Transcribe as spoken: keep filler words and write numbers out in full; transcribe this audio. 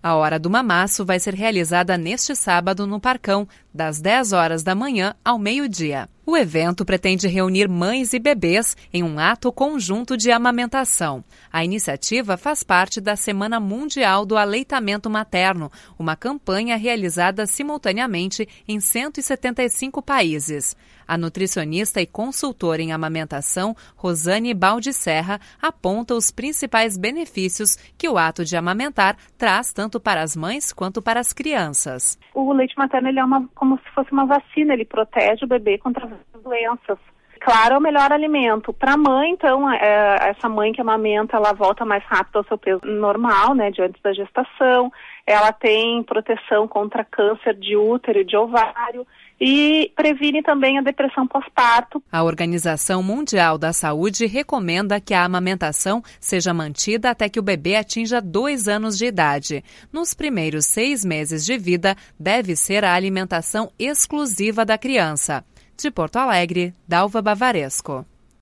A Hora do Mamaço vai ser realizada neste sábado no Parcão, das dez horas da manhã ao meio-dia. O evento pretende reunir mães e bebês em um ato conjunto de amamentação. A iniciativa faz parte da Semana Mundial do Aleitamento Materno, uma campanha realizada simultaneamente em cento e setenta e cinco países. A nutricionista e consultora em amamentação, Rosane Baldicerra, aponta os principais benefícios que o ato de amamentar traz tanto para as mães quanto para as crianças. O leite materno ele é uma, como se fosse uma vacina, ele protege o bebê contra as doenças. Claro, é o melhor alimento. Para a mãe, então, é, essa mãe que amamenta, ela volta mais rápido ao seu peso normal, né, de antes da gestação. Ela tem proteção contra câncer de útero e de ovário e previne também a depressão pós-parto. A Organização Mundial da Saúde recomenda que a amamentação seja mantida até que o bebê atinja dois anos de idade. Nos primeiros seis meses de vida, deve ser a alimentação exclusiva da criança. De Porto Alegre, Dalva Bavaresco.